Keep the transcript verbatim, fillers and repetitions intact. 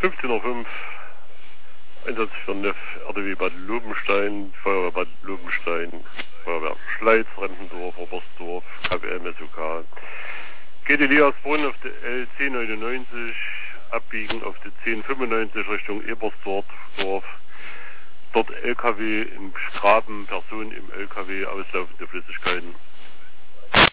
fünfzehn Uhr fünf, Einsatz für N E F, R D W Bad Lobenstein, Feuerwehr Bad Lobenstein, Feuerwehr Schleiz, Rempendorf, Oberstdorf, K W M, S O K. Geht Eliasbrunn auf der L zehn neunundneunzig, abbiegen auf die zehn fünfundneunzig Richtung Ebersdorf. Dort L K W im Graben, Person im L K W, auslaufende Flüssigkeiten.